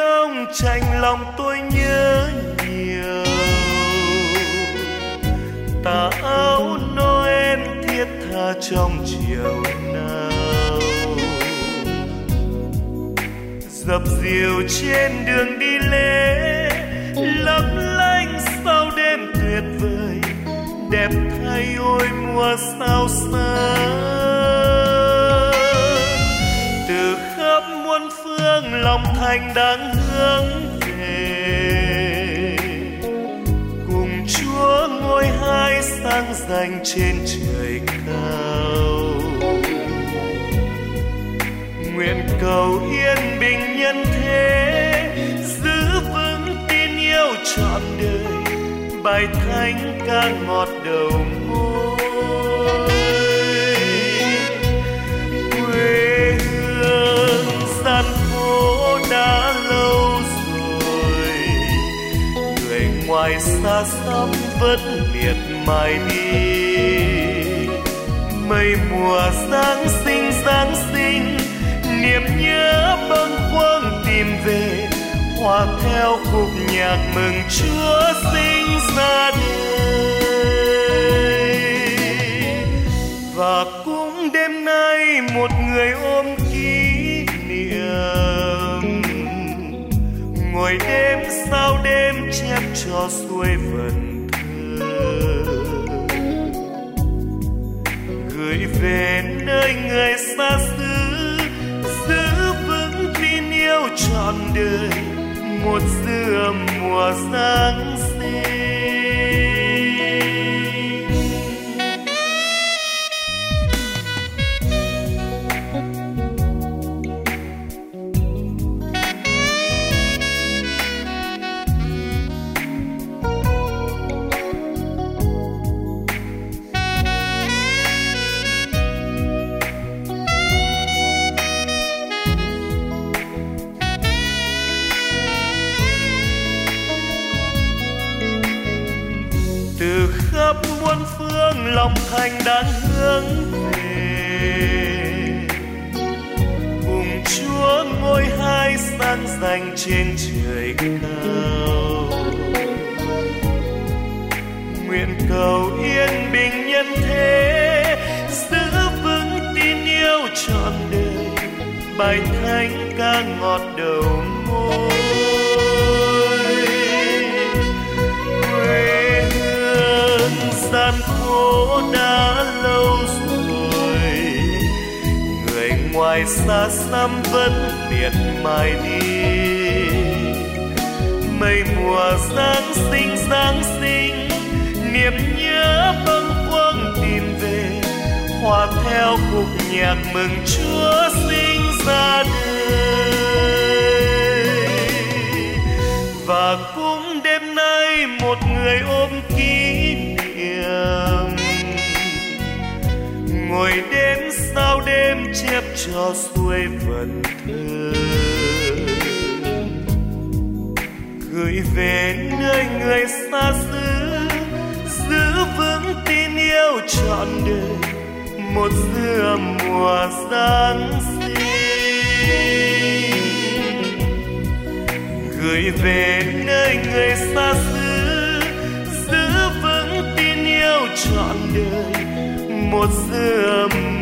không chạnh lòng tôi nhớ nhiều. Tà áo Noel thiết tha trong chiều nào, dập dìu trên đường đi lễ, lấp lánh sau đêm tuyệt vời, đẹp thay ôi mùa sao sáng. Từ khắp muôn phương lòng thành đang hướng về, cùng Chúa ngôi hai sáng rành trên trời cao. Nguyện cầu yên bình nhân thế, giữ vững tin yêu trọn đời, bài thánh ca ngọt đầu môi. Quê hương gian phố đã lâu rồi, người ngoài xa xăm vẫn miệt mài đi. Mây mùa Giáng sinh, niềm nhớ bâng khuâng tìm về, hòa theo khúc nhạc mừng Chúa sinh ra đời. Và cũng đêm nay một người ôm kỷ niệm, ngồi đêm sao đêm chép cho xuôi vần thơ, gửi về nơi người xa xứ, giữ vững tin yêu trọn đời, một dừa mùa Giáng sinh. Khắp muôn phương lòng thành đang hướng về, cùng Chúa ngôi hai sáng rành trên trời cao. Nguyện cầu yên bình nhân thế, giữ vững tin yêu trọn đời, bài thánh ca ngọt đầu môi. Gian phố đã lâu rồi, người ngoài xa xăm vẫn miệt mài đi. Mây mùa Giáng sinh, niềm nhớ bâng khuâng tìm về, hòa theo khúc nhạc mừng Chúa sinh ra đời. Và cũng đêm nay một người ôm kỷ niệm, ngồi đêm sao đêm chép cho xuôi vần thơ, gửi về nơi người xa xứ, giữ vững tin yêu trọn đời, một dừa mùa Giáng sinh. Gửi về nơi người xa xứ, giữ vững tin yêu trọn đời, một dừa